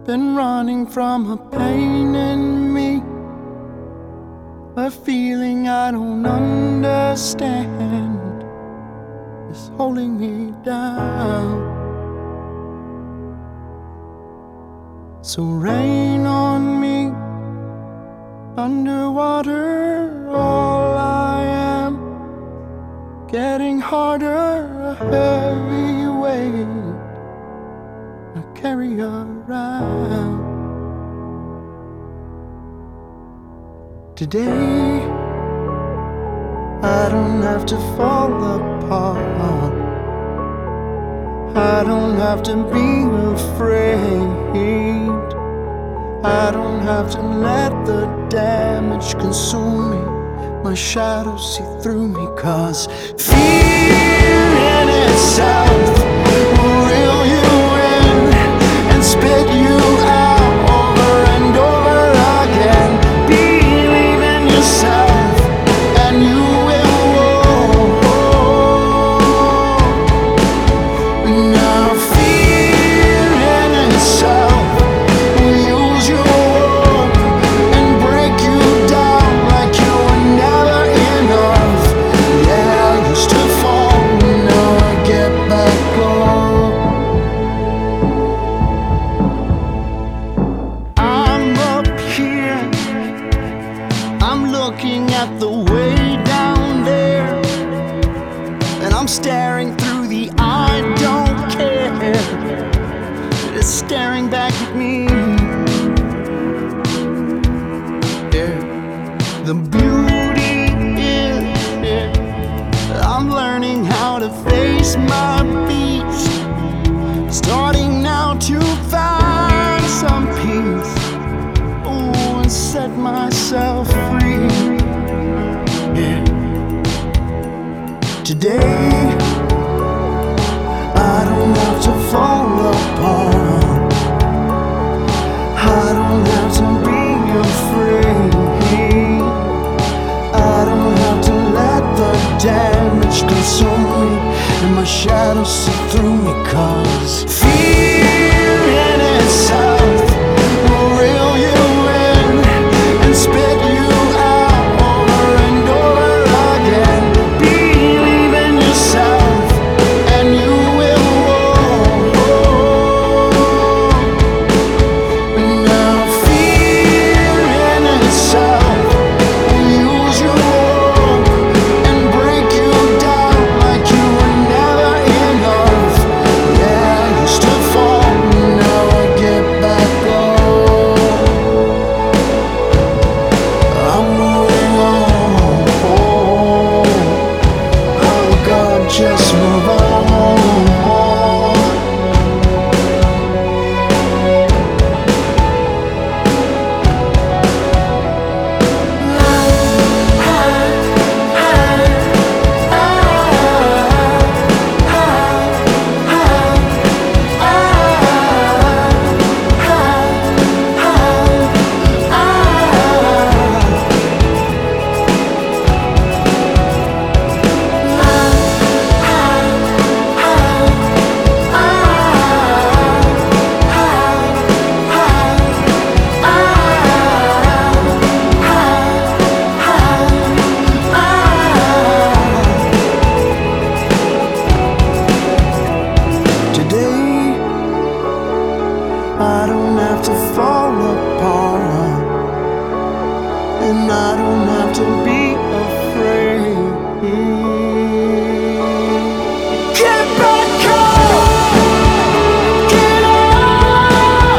Been running from a pain in me, a feeling I don't understand is holding me down. So rain on me, underwater all I am, getting harder, a heavy weight I carry around. Today I don't have to fall apart, I don't have to be afraid, I don't have to let the damage consume me, my shadow see through me. 'Cause fear in itself will reel you in and spit you out over and over again. Believe in yourself and you will walk. Now fear in itself will use you up and break you down like you were never enough. Yeah, I used to fall, now I get back up. I'm up here, I'm looking at the way down there, and I'm staring through the I don't care. It's staring back at me. Yeah. The beauty is, I'm learning how to face my beast, starting now to find some peace, oh, and set myself free. Yeah. Today I don't have to fall apart, I don't have to be afraid, I don't have to let the damage consume me and my shadow see through me. 'Cause fear in itself will reel you in and spit you out over and over again. Believe in yourself and you will walk. Now fear in itself will use you up and break you down like you were never enough. Yeah, I used to fall, now I get back up. I'm moving on, oh God, just move on. Today I don't have to fall apart, and I don't have to be afraid. Get back up, get up,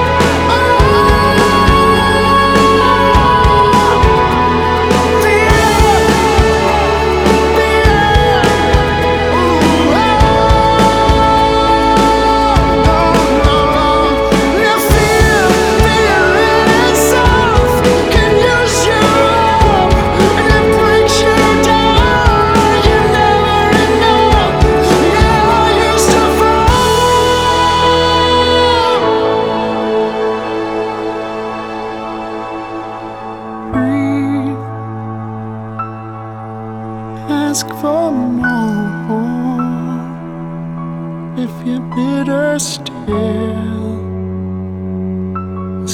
ask for more. If you're bitter still,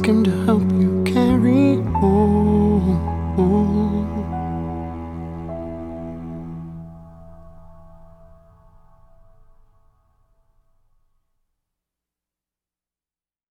ask him to help you.